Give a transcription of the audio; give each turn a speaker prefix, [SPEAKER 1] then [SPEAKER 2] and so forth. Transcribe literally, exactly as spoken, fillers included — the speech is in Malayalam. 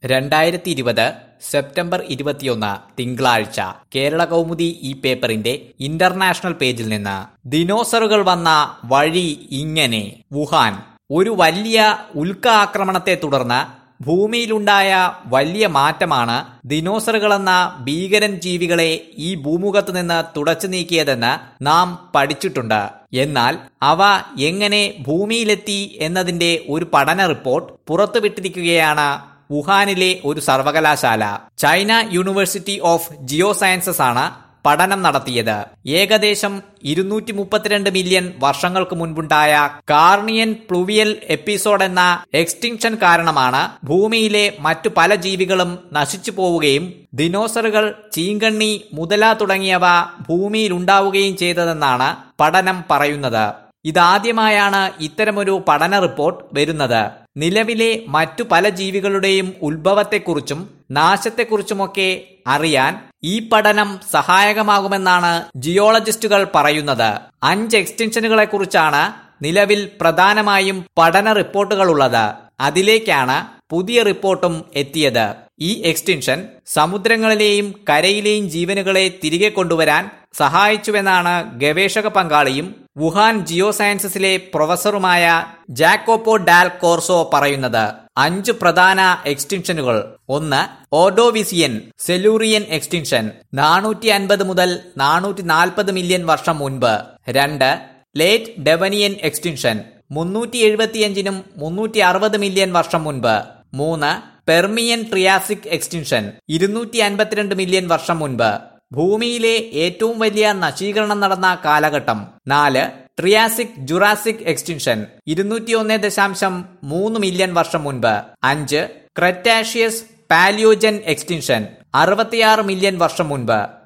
[SPEAKER 1] രണ്ടായിരത്തി ഇരുപത് സെപ്റ്റംബർ ഇരുപത്തിയൊന്ന് തിങ്കളാഴ്ച കേരള കൗമുദി ഈ പേപ്പറിന്റെ ഇന്റർനാഷണൽ പേജിൽ നിന്ന് ദിനോസറുകൾ വന്ന വഴി ഇങ്ങനെ. വുഹാൻ. ഒരു വലിയ ഉൽക്ക ആക്രമണത്തെ തുടർന്ന് ഭൂമിയിലുണ്ടായ വലിയ മാറ്റമാണ് ദിനോസറുകളെന്ന ഭീകരൻ ജീവികളെ ഈ ഭൂമുഖത്ത് നിന്ന് തുടച്ചു നീക്കിയതെന്ന് നാം പഠിച്ചിട്ടുണ്ട്. എന്നാൽ അവ എങ്ങനെ ഭൂമിയിലെത്തി എന്നതിന്റെ ഒരു പഠന റിപ്പോർട്ട് പുറത്തുവിട്ടിരിക്കുകയാണ് വുഹാനിലെ ഒരു സർവകലാശാല. China university of geo sciences ആണ് പഠനം നടത്തിയത്. ഏകദേശം ഇരുന്നൂറ്റി മുപ്പത്തിരണ്ട് മില്യൺ വർഷങ്ങൾക്ക് മുൻപുണ്ടായ കാർണിയൻ പ്ലൂവിയൽ എപ്പിസോഡ് എന്ന എക്സ്റ്റിങ്ഷൻ കാരണമാണ് ഭൂമിയിലെ മറ്റു പല ജീവികളും നശിച്ചു പോവുകയും ദിനോസറുകൾ, ചീങ്കണ്ണി, മുതല തുടങ്ങിയവ ഭൂമിയിൽ ഉണ്ടാവുകയും ചെയ്തതെന്നാണ് പഠനം പറയുന്നത്. ഇതാദ്യമായാണ് ഇത്തരമൊരു പഠന റിപ്പോർട്ട് വരുന്നത്. നിലവിലെ മറ്റു പല ജീവികളുടെയും ഉത്ഭവത്തെക്കുറിച്ചും നാശത്തെക്കുറിച്ചുമൊക്കെ അറിയാൻ ഈ പഠനം സഹായകമാകുമെന്നാണ് ജിയോളജിസ്റ്റുകൾ പറയുന്നത്. അഞ്ച് എക്സ്റ്റൻഷനുകളെ കുറിച്ചാണ് നിലവിൽ പ്രധാനമായും പഠന റിപ്പോർട്ടുകളുള്ളത്. അതിലേക്കാണ് പുതിയ റിപ്പോർട്ടും എത്തിയത്. ഈ എക്സ്റ്റൻഷൻ സമുദ്രങ്ങളിലെയും കരയിലെയും ജീവനുകളെ തിരികെ കൊണ്ടുവരാൻ സഹായിച്ചുവെന്നാണ് ഗവേഷക പങ്കാളിയും വുഹാൻ ജിയോ സയൻസസിലെ പ്രൊഫസറുമായ ജാക്കോപ്പോ ഡാൽ കോർസോ പറയുന്നത്. അഞ്ച് പ്രധാന എക്സ്റ്റൻഷനുകൾ. ഒന്ന്, ഓർഡോവിസിയൻ സെലൂറിയൻ എക്സ്റ്റൻഷൻ, നാനൂറ്റി അൻപത് മുതൽ നാനൂറ്റി നാൽപ്പത് മില്യൺ വർഷം മുൻപ്. രണ്ട്, ലേറ്റ് ഡെവനിയൻ എക്സ്റ്റൻഷൻ, മുന്നൂറ്റി എഴുപത്തിയഞ്ചിനും മുന്നൂറ്റി അറുപത് മില്യൺ വർഷം മുൻപ്. മൂന്ന്, പെർമിയൻ ട്രിയാസിക് എക്സ്റ്റൻഷൻ, ഇരുന്നൂറ്റി അൻപത്തിരണ്ട് മില്യൺ വർഷം മുൻപ്. ഭൂമിയിലെ ഏറ്റവും വലിയ നശീകരണം നടന്ന കാലഘട്ടം. നാല്, ട്രിയാസിക് ജുറാസിക് എക്സ്റ്റൻഷൻ, ഇരുന്നൂറ്റി ഒന്ന് ദശാംശം മൂന്ന് മില്യൺ വർഷം മുൻപ്. അഞ്ച്, ക്രെറ്റാഷ്യസ് പാലിയോജൻ എക്സ്റ്റൻഷൻ, അറുപത്തിയാറ് മില്യൺ വർഷം മുൻപ്.